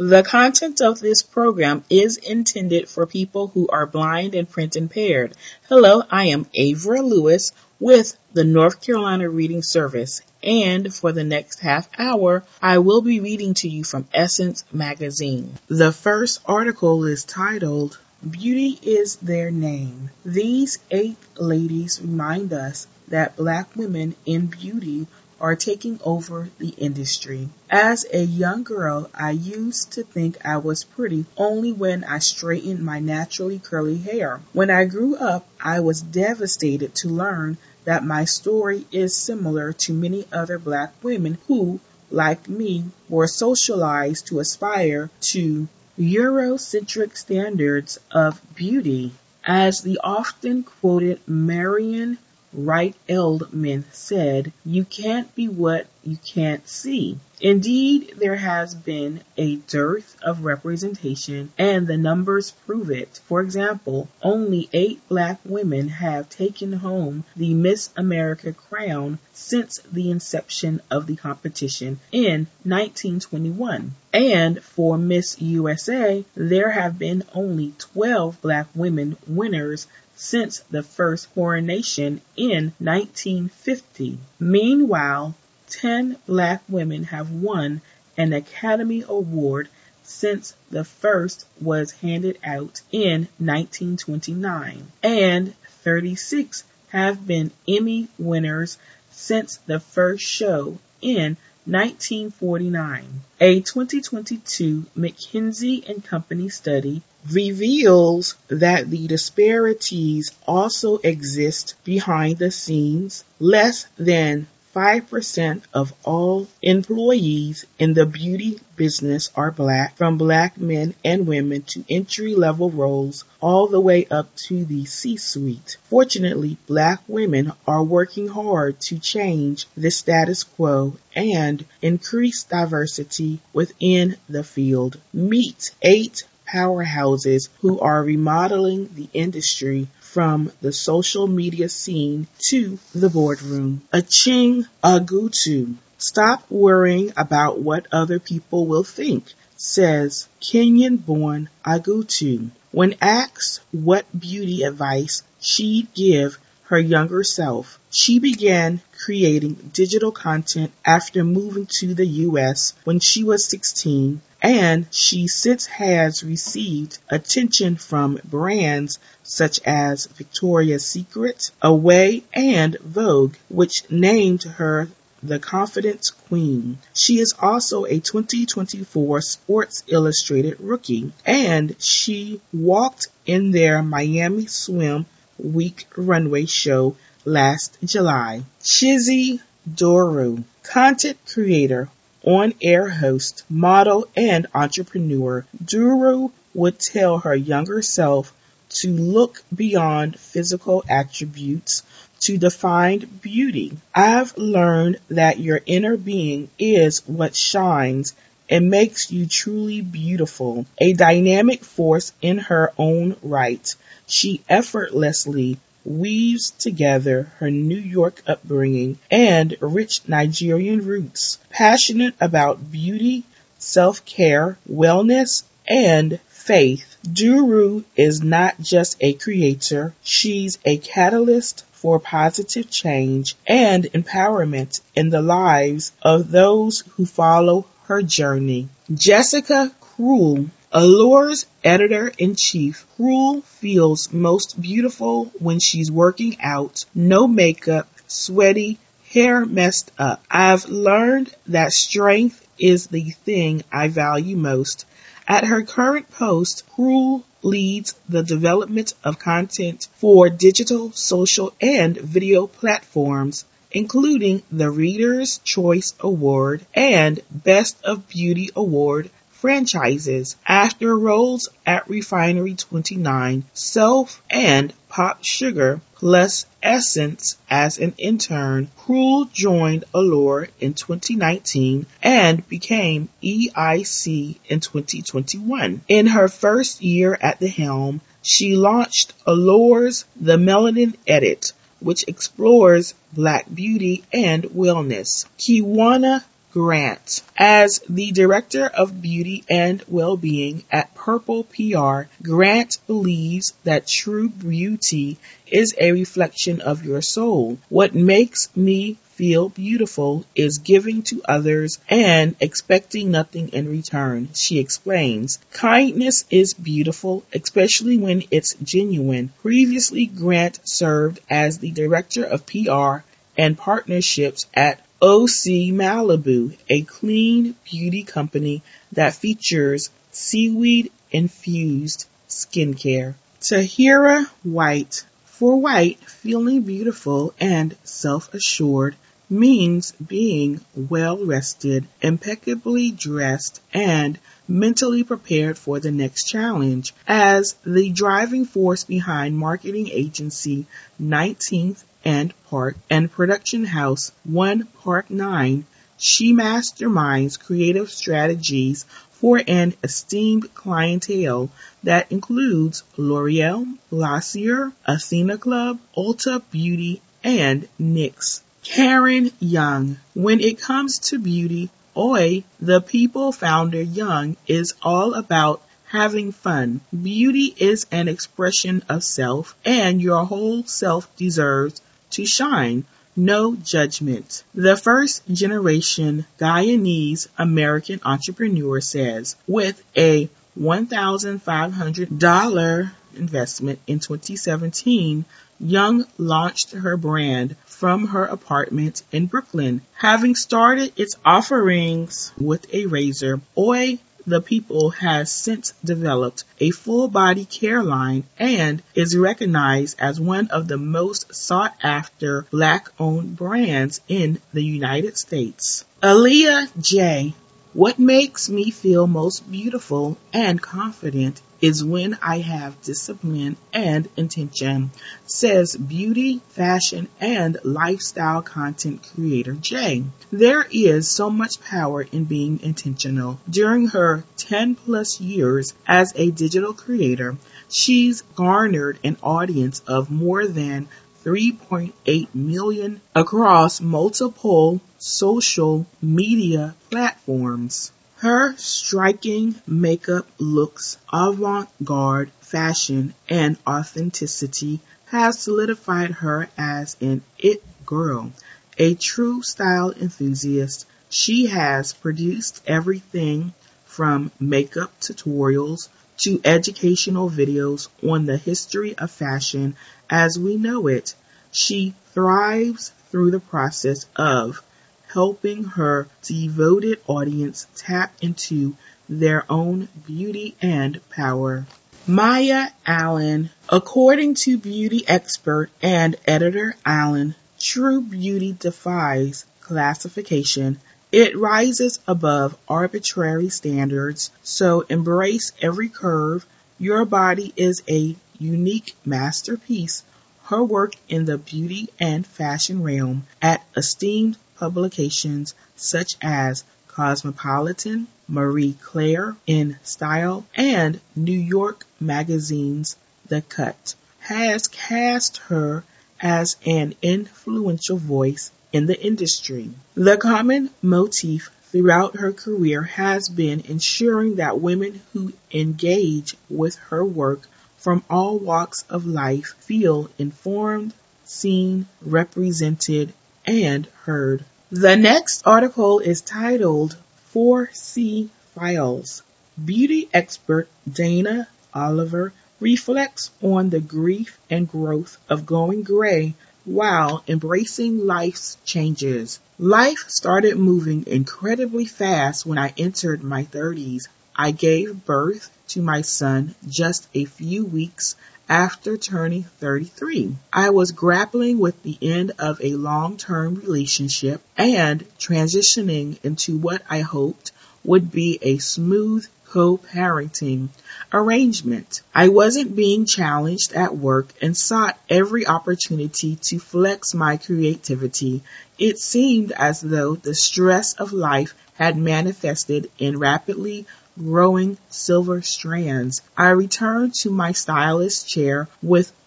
The content of this program is intended for people who are blind and print impaired. Hello, I am Avra Lewis with the North Carolina Reading Service, and for the next half hour, I will be reading to you from Essence Magazine. The first article is titled, Beauty is Their Name. These 8 ladies remind us that Black women in beauty are taking over the industry. As a young girl, I used to think I was pretty only when I straightened my naturally curly hair. When I grew up, I was devastated to learn that my story is similar to many other Black women who, like me, were socialized to aspire to Eurocentric standards of beauty. As the often quoted Marion Wright Edelman said, "You can't be what you can't see." Indeed, there has been a dearth of representation, and the numbers prove it. For example, only 8 Black women have taken home the Miss America crown since the inception of the competition in 1921. And for Miss USA, there have been only 12 Black women winners since the first coronation in 1950. Meanwhile, 10 Black women have won an Academy Award since the first was handed out in 1929, and 36 have been Emmy winners since the first show in 1949. A 2022 McKinsey & Company study reveals that the disparities also exist behind the scenes. Less than 5% of all employees in the beauty business are Black, from Black men and women to entry-level roles all the way up to the C-suite. Fortunately, Black women are working hard to change the status quo and increase diversity within the field. Meet 8 powerhouses who are remodeling the industry from the social media scene to the boardroom. Aching Agutu. Stop worrying about what other people will think, says Kenyan-born Agutu. When asked what beauty advice she'd give her younger self, she began creating digital content after moving to the U.S. when she was 16, and she since has received attention from brands such as Victoria's Secret, Away, and Vogue, which named her the Confidence Queen. She is also a 2024 Sports Illustrated rookie, and she walked in their Miami Swim Week runway show last July. Chizzy Doru, content creator, on-air host, model, and entrepreneur, Duru would tell her younger self to look beyond physical attributes to define beauty. I've learned that your inner being is what shines and makes you truly beautiful, a dynamic force in her own right. She effortlessly weaves together her New York upbringing and rich Nigerian roots. Passionate about beauty, self-care, wellness, and faith, Duru is not just a creator, she's a catalyst for positive change and empowerment in the lives of those who follow her journey. Jessica Krull, Allure's editor-in-chief. Krull feels most beautiful when she's working out, no makeup, sweaty, hair messed up. I've learned that strength is the thing I value most. At her current post, Krull leads the development of content for digital, social, and video platforms, including the Reader's Choice Award and Best of Beauty Award franchises. After roles at Refinery 29, Self, and Pop Sugar, plus Essence as an intern, Krull joined Allure in 2019 and became EIC in 2021. In her first year at the helm, she launched Allure's The Melanin Edit, which explores Black beauty and wellness. Kiwana Grant. As the Director of Beauty and Wellbeing at Purple PR, Grant believes that true beauty is a reflection of your soul. What makes me feel beautiful is giving to others and expecting nothing in return, she explains. Kindness is beautiful, especially when it's genuine. Previously, Grant served as the Director of PR and Partnerships at OC Malibu, a clean beauty company that features seaweed-infused skincare. Tahira White. For White, feeling beautiful and self-assured means being well-rested, impeccably dressed, and mentally prepared for the next challenge. As the driving force behind marketing agency 19th and Park and production house One Park 9, she masterminds creative strategies for an esteemed clientele that includes L'Oreal, Glossier, Athena Club, Ulta Beauty, and NYX. Karen Young. When it comes to beauty, OI, the People founder Young, is all about having fun. Beauty is an expression of self, and your whole self deserves to shine. No judgment. The first generation Guyanese American entrepreneur says, with a $1,500 investment in 2017, Young launched her brand from her apartment in Brooklyn. Having started its offerings with a razor, OI the People has since developed a full-body care line and is recognized as one of the most sought-after Black-owned brands in the United States. Aaliyah J. What makes me feel most beautiful and confident is when I have discipline and intention, says beauty, fashion, and lifestyle content creator Jay. There is so much power in being intentional. During her 10 plus years as a digital creator, she's garnered an audience of more than 3.8 million across multiple social media platforms. Her striking makeup looks, avant-garde fashion, and authenticity has solidified her as an it girl, a true style enthusiast. She has produced everything from makeup tutorials to educational videos on the history of fashion as we know it. She thrives through the process of helping her devoted audience tap into their own beauty and power. Maya Allen. According to beauty expert and editor Allen, true beauty defies classification. It rises above arbitrary standards, so embrace every curve. Your body is a unique masterpiece. Her work in the beauty and fashion realm at esteemed publications such as Cosmopolitan, Marie Claire in Style, and New York Magazine's The Cut has cast her as an influential voice in the industry. The common motif throughout her career has been ensuring that women who engage with her work from all walks of life feel informed, seen, represented, and heard. The next article is titled 4C Files. Beauty expert Dana Oliver reflects on the grief and growth of going gray while embracing life's changes. Life started moving incredibly fast when I entered my 30s. I gave birth to my son just a few weeks after turning 33. I was grappling with the end of a long-term relationship and transitioning into what I hoped would be a smooth co-parenting arrangement. I wasn't being challenged at work and sought every opportunity to flex my creativity. It seemed as though the stress of life had manifested in rapidly growing silver strands. I returned to my stylist chair with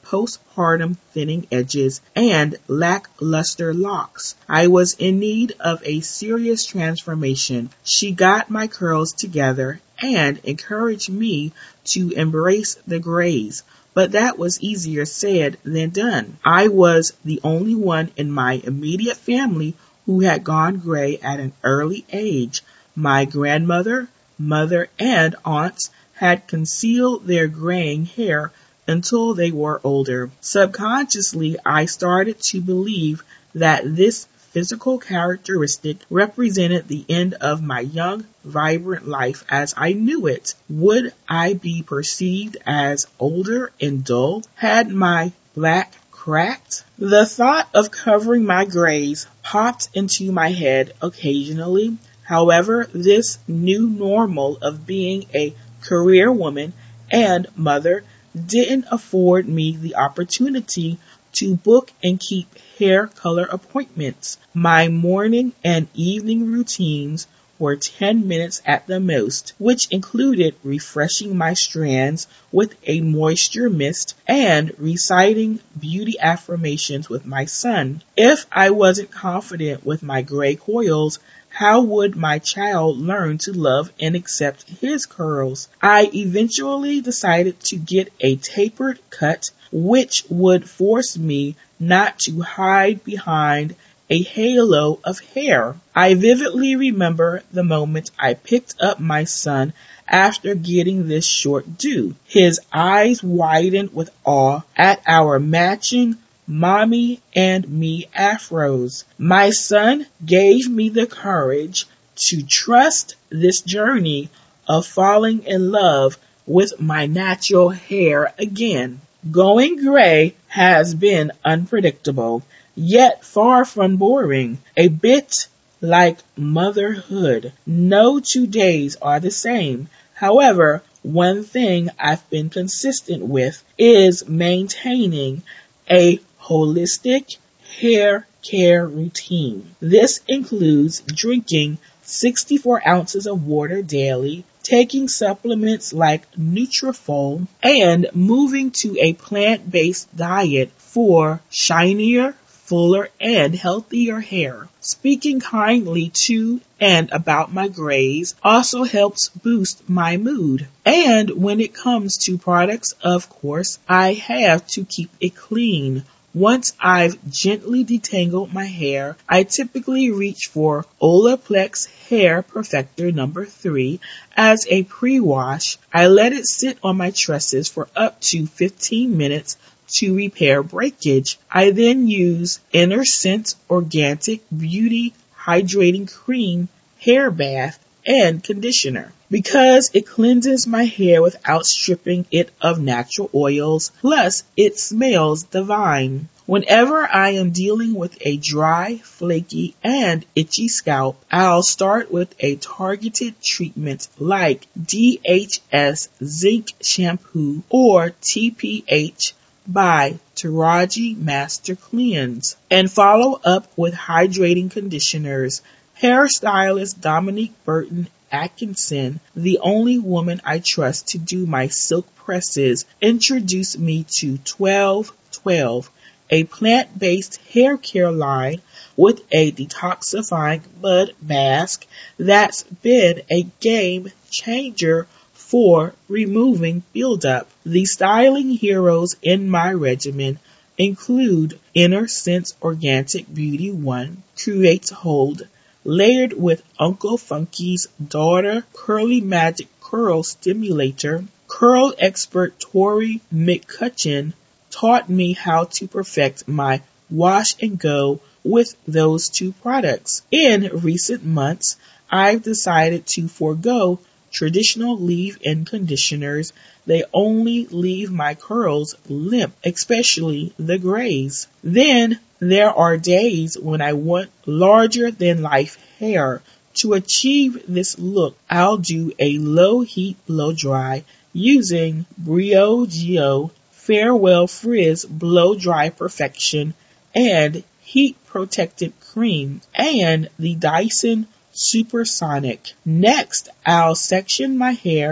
postpartum thinning edges, and lackluster locks. I was in need of a serious transformation. She got my curls together and encouraged me to embrace the grays. But that was easier said than done. I was the only one in my immediate family who had gone gray at an early age. My grandmother, mother, and aunts had concealed their graying hair until they were older. Subconsciously, I started to believe that this physical characteristic represented the end of my young, vibrant life as I knew it. Would I be perceived as older and dull? Had my black cracked? The thought of covering my grays popped into my head occasionally. However, this new normal of being a career woman and mother didn't afford me the opportunity to book and keep hair color appointments. My morning and evening routines were 10 minutes at the most, which included refreshing my strands with a moisture mist and reciting beauty affirmations with my son. If I wasn't confident with my gray coils, how would my child learn to love and accept his curls? I eventually decided to get a tapered cut, which would force me not to hide behind a halo of hair. I vividly remember the moment I picked up my son after getting this short do. His eyes widened with awe at our matching mommy and me afros. My son gave me the courage to trust this journey of falling in love with my natural hair again. Going gray has been unpredictable, yet far from boring, a bit like motherhood. No 2 days are the same. However, one thing I've been consistent with is maintaining a holistic hair care routine. This includes drinking 64 ounces of water daily, taking supplements like Nutrafol, and moving to a plant-based diet for shinier, fuller, and healthier hair. Speaking kindly to and about my grays also helps boost my mood. And when it comes to products, of course, I have to keep it clean. Once I've gently detangled my hair, I typically reach for Olaplex Hair Perfector number 3 as a pre-wash. I let it sit on my tresses for up to 15 minutes to repair breakage. I then use Inner Sense Organic Beauty Hydrating Cream Hair Bath and Conditioner because it cleanses my hair without stripping it of natural oils, plus it smells divine. Whenever I am dealing with a dry, flaky, and itchy scalp, I'll start with a targeted treatment like DHS Zinc Shampoo or TPH by Taraji Master Cleanse, and follow up with hydrating conditioners. Hairstylist Dominique Burton Atkinson, the only woman I trust to do my silk presses, introduced me to 1212, a plant-based hair care line with a detoxifying mud mask that's been a game changer for removing buildup. The styling heroes in my regimen include Inner Sense Organic Beauty 1, Creates Hold, layered with Uncle Funky's Daughter Curly Magic Curl Stimulator. Curl expert Tori McCutcheon taught me how to perfect my wash and go with those 2 products. In recent months, I've decided to forego traditional leave-in conditioners. They only leave my curls limp, especially the grays. Then there are days when I want larger than life hair. To achieve this look, I'll do a low heat blow dry using Briogeo Farewell Frizz Blow Dry Perfection and Heat Protected Cream and the Dyson Supersonic. Next, I'll section my hair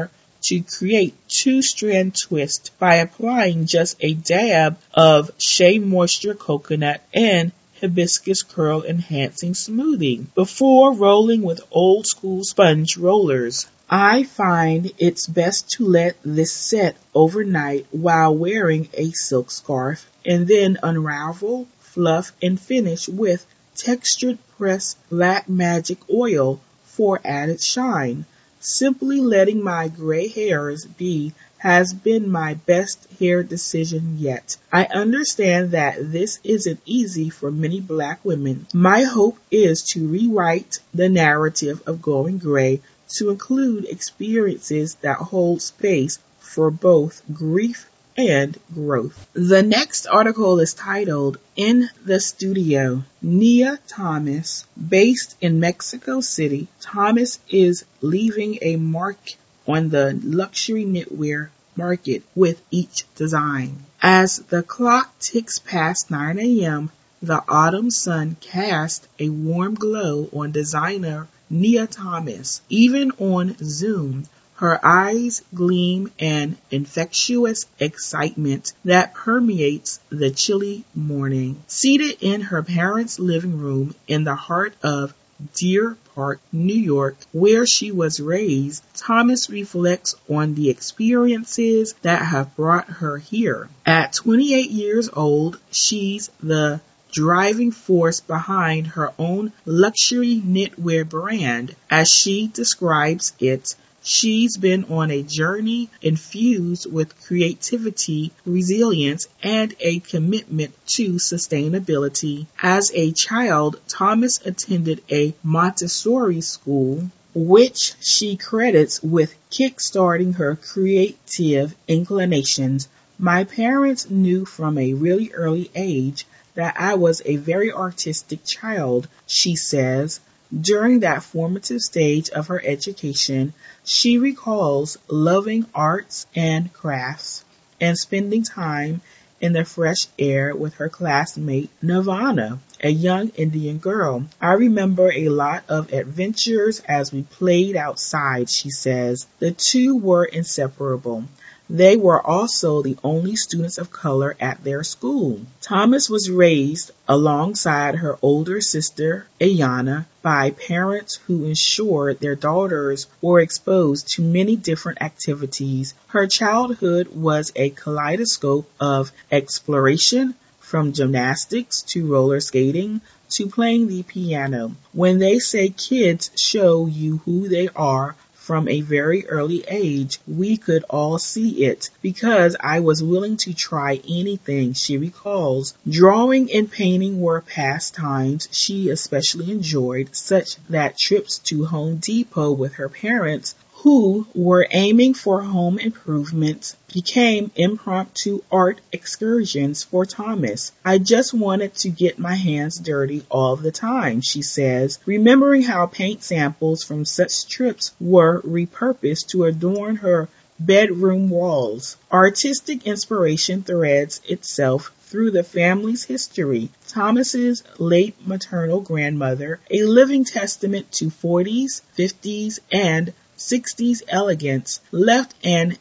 to create two-strand twist by applying just a dab of Shea Moisture Coconut and hibiscus curl enhancing smoothing before rolling with old school sponge rollers. I find it's best to let this set overnight while wearing a silk scarf and then unravel, fluff, and finish with textured pressed black magic oil for added shine. Simply letting my gray hairs be has been my best hair decision yet. I understand that this isn't easy for many black women. My hope is to rewrite the narrative of going gray to include experiences that hold space for both grief and growth. The next article is titled In the Studio. Nia Thomas, based in Mexico City, Thomas is leaving a mark on the luxury knitwear market with each design. As the clock ticks past 9 a.m., the autumn sun casts a warm glow on designer Nia Thomas. Even on Zoom, her eyes gleam an infectious excitement that permeates the chilly morning. Seated in her parents' living room in the heart of Deer Park, New York, where she was raised, Thomas reflects on the experiences that have brought her here. At 28 years old, she's the driving force behind her own luxury knitwear brand. As she describes it, she's been on a journey infused with creativity, resilience, and a commitment to sustainability. As a child, Thomas attended a Montessori school, which she credits with kickstarting her creative inclinations. My parents knew from a really early age that I was a very artistic child, she says. During that formative stage of her education, she recalls loving arts and crafts and spending time in the fresh air with her classmate Nirvana, a young Indian girl. I remember a lot of adventures as we played outside, she says. The two were inseparable. They were also the only students of color at their school. Thomas was raised alongside her older sister, Ayana, by parents who ensured their daughters were exposed to many different activities. Her childhood was a kaleidoscope of exploration, from gymnastics to roller skating to playing the piano. When they say kids show you who they are from a very early age, we could all see it because I was willing to try anything, she recalls. Drawing and painting were pastimes she especially enjoyed, such that trips to Home Depot with her parents, who were aiming for home improvements, became impromptu art excursions for Thomas. I just wanted to get my hands dirty all the time, she says, remembering how paint samples from such trips were repurposed to adorn her bedroom walls. Artistic inspiration threads itself through the family's history. Thomas's late maternal grandmother, a living testament to 40s, 50s, and 60s elegance, left an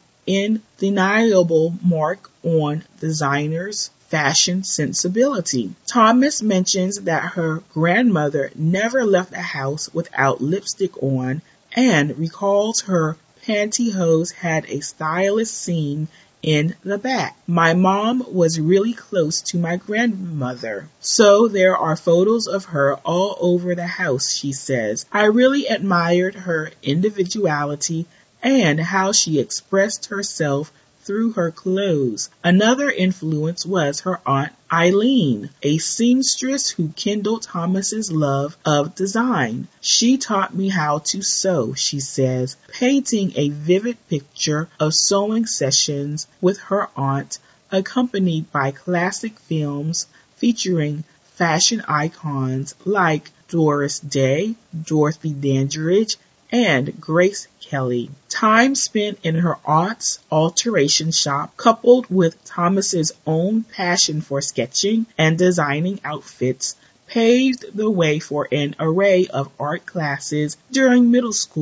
undeniable mark on designers' fashion sensibility. Thomas mentions that her grandmother never left the house without lipstick on and recalls her pantyhose had a stylish seam in the back. My mom was really close to my grandmother, so there are photos of her all over the house, she says. I really admired her individuality and how she expressed herself through her clothes. Another influence was her aunt Eileen, a seamstress who kindled Thomas's love of design. She taught me how to sew, she says, painting a vivid picture of sewing sessions with her aunt, accompanied by classic films featuring fashion icons like Doris Day, Dorothy Dandridge, and Grace Kelly. Time spent in her aunt's alteration shop, coupled with Thomas's own passion for sketching and designing outfits, paved the way for an array of art classes during middle school.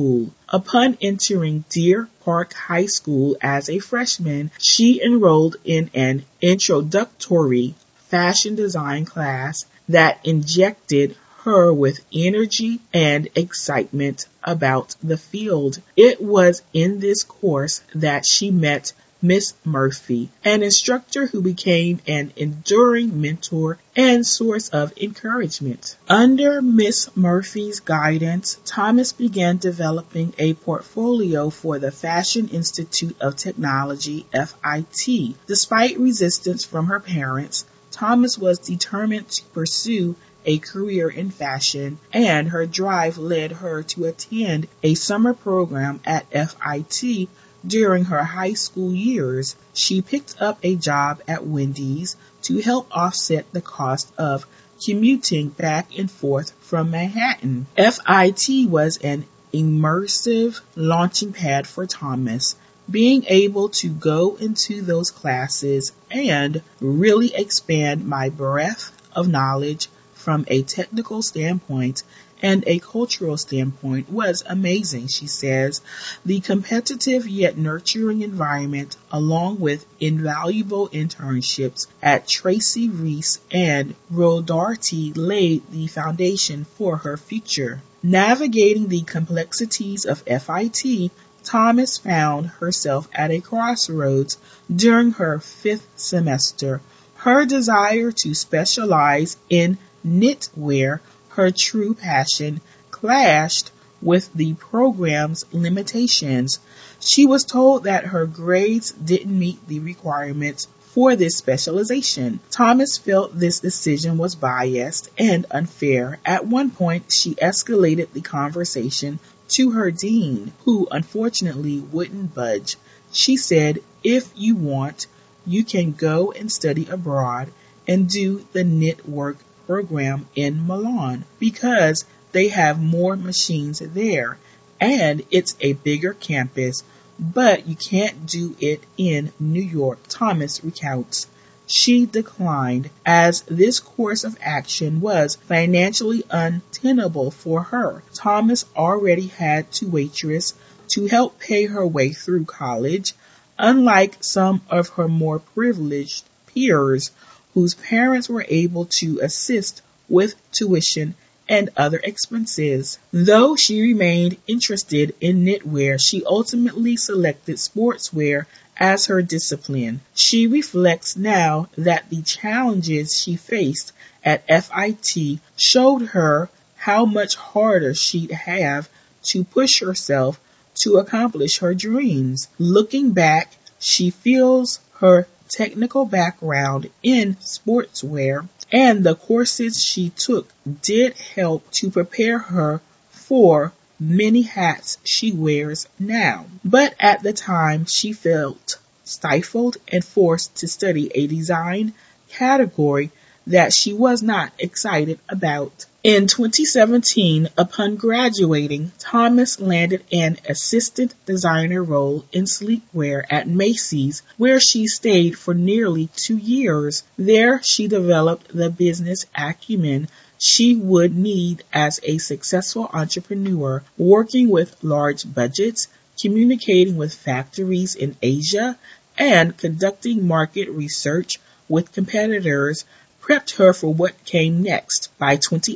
Upon entering Deer Park High School as a freshman, she enrolled in an introductory fashion design class that injected her with energy and excitement about the field. It was in this course that she met Miss Murphy, an instructor who became an enduring mentor and source of encouragement. Under Miss Murphy's guidance, Thomas began developing a portfolio for the Fashion Institute of Technology, FIT. Despite resistance from her parents, Thomas was determined to pursue a career in fashion, and her drive led her to attend a summer program at FIT. During her high school years, she picked up a job at Wendy's to help offset the cost of commuting back and forth from Manhattan. FIT was an immersive launching pad for Thomas. Being able to go into those classes and really expand my breadth of knowledge from a technical standpoint and a cultural standpoint was amazing, she says. The competitive yet nurturing environment, along with invaluable internships at Tracy Reese and Rodarty, laid the foundation for her future. Navigating the complexities of FIT, Thomas found herself at a crossroads during her 5th semester. Her desire to specialize in knitwear, her true passion, clashed with the program's limitations. She was told that her grades didn't meet the requirements for this specialization. Thomas felt this decision was biased and unfair. At one point, she escalated the conversation to her dean, who unfortunately wouldn't budge. She said, "If you want, you can go and study abroad and do the knit work program in Milan because they have more machines there and it's a bigger campus, but you can't do it in New York," Thomas recounts. She declined as this course of action was financially untenable for her. Thomas already had to waitress to help pay her way through college, unlike some of her more privileged peers whose parents were able to assist with tuition and other expenses. Though she remained interested in knitwear, she ultimately selected sportswear as her discipline. She reflects now that the challenges she faced at FIT showed her how much harder she'd have to push herself to accomplish her dreams. Looking back, she feels her technical background in sportswear and the courses she took did help to prepare her for many hats she wears now. But at the time, she felt stifled and forced to study a design category that she was not excited about. In 2017, upon graduating, Thomas landed an assistant designer role in sleepwear at Macy's, where she stayed for nearly 2 years. There, she developed the business acumen she would need as a successful entrepreneur, working with large budgets, communicating with factories in Asia, and conducting market research with competitors prepped her for what came next. By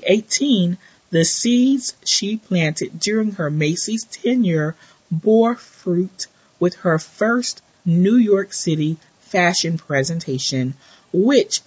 2018, the seeds she planted during her Macy's tenure bore fruit with her first New York City fashion presentation, which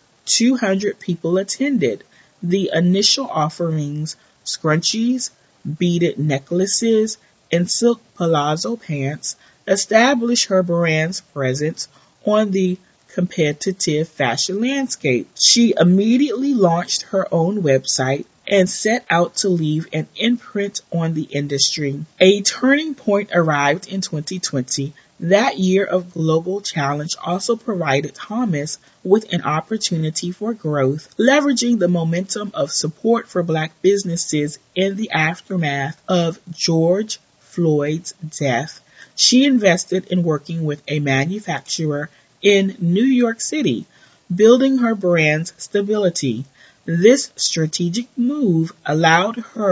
200 people attended. The initial offerings, scrunchies, beaded necklaces, and silk palazzo pants, established her brand's presence on the competitive fashion landscape. She immediately launched her own website and set out to leave an imprint on the industry. A turning point arrived in 2020. That year of global challenge also provided Thomas with an opportunity for growth, leveraging the momentum of support for Black businesses in the aftermath of George Floyd's death. She invested in working with a manufacturer in New York City, building her brand's stability. This strategic move allowed her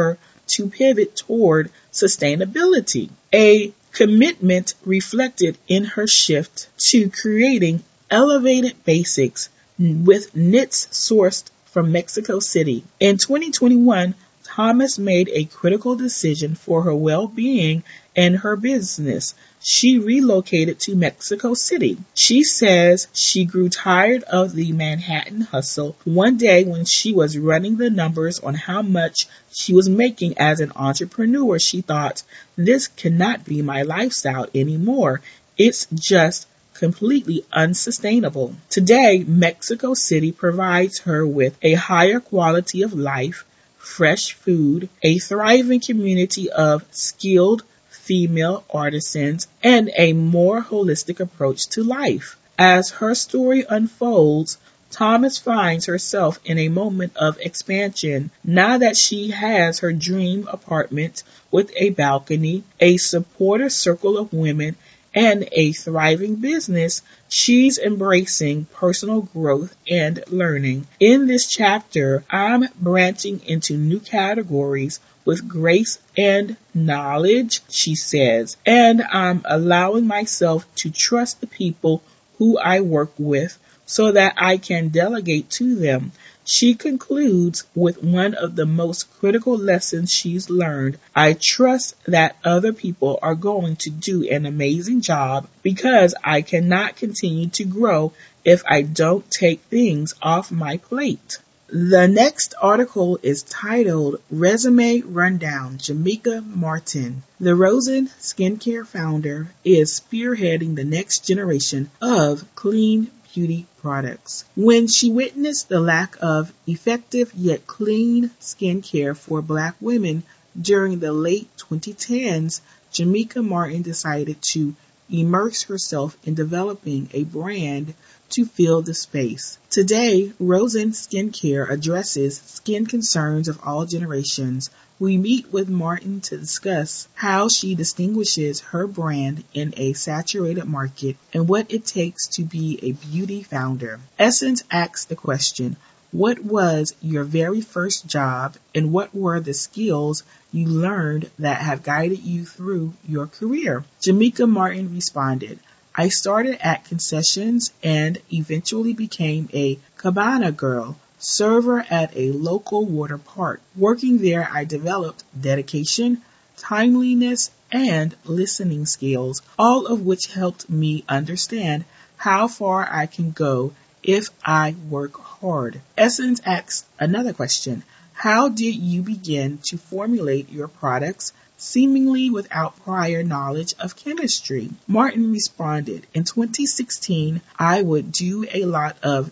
to pivot toward sustainability, a commitment reflected in her shift to creating elevated basics with knits sourced from Mexico City. In 2021, Thomas made a critical decision for her well-being and her business. She relocated to Mexico City. She says she grew tired of the Manhattan hustle. One day when she was running the numbers on how much she was making as an entrepreneur, she thought, this cannot be my lifestyle anymore. It's just completely unsustainable. Today, Mexico City provides her with a higher quality of life, fresh food, a thriving community of skilled female artisans, and a more holistic approach to life. As her story unfolds, Thomas finds herself in a moment of expansion now that she has her dream apartment with a balcony, a supportive circle of women, and a thriving business. She's embracing personal growth and learning. In this chapter, I'm branching into new categories with grace and knowledge, she says, and I'm allowing myself to trust the people who I work with so that I can delegate to them. She concludes with one of the most critical lessons she's learned. I trust that other people are going to do an amazing job because I cannot continue to grow if I don't take things off my plate. The next article is titled Resume Rundown, Jamaica Martin. The Rosen Skincare founder is spearheading the next generation of clean beauty products. When she witnessed the lack of effective yet clean skincare for Black women during the late 2010s, Jamaica Martin decided to immerse herself in developing a brand to fill the space. Today, Rosen Skincare addresses skin concerns of all generations. We meet with Martin to discuss how she distinguishes her brand in a saturated market and what it takes to be a beauty founder. Essence asks the question, what was your very first job and what were the skills you learned that have guided you through your career? Jamaica Martin responded, I started at concessions and eventually became a cabana girl, server at a local water park. Working there, I developed dedication, timeliness, and listening skills, all of which helped me understand how far I can go if I work hard. Essence asks another question. How did you begin to formulate your products seemingly without prior knowledge of chemistry? Martin responded, in 2016, I would do a lot of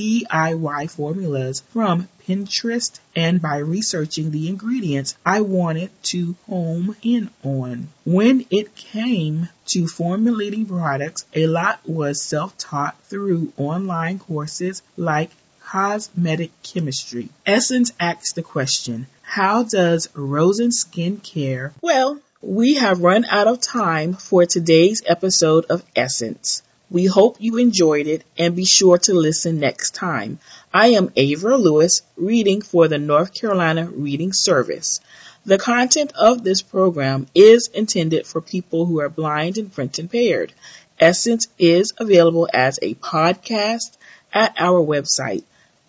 DIY formulas from Pinterest, and by researching the ingredients I wanted to home in on. When it came to formulating products, a lot was self-taught through online courses like cosmetic chemistry. Essence asks the question, how does Rosen Skincare? Well, we have run out of time for today's episode of Essence. We hope you enjoyed it and be sure to listen next time. I am Avra Lewis, reading for the North Carolina Reading Service. The content of this program is intended for people who are blind and print impaired. Essence is available as a podcast at our website,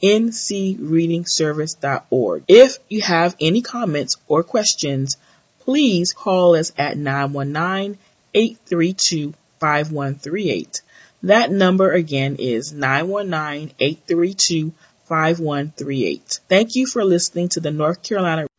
ncreadingservice.org. If you have any comments or questions, please call us at 919-832-5138. That number again is 919-832-5138. Thank you for listening to the North Carolina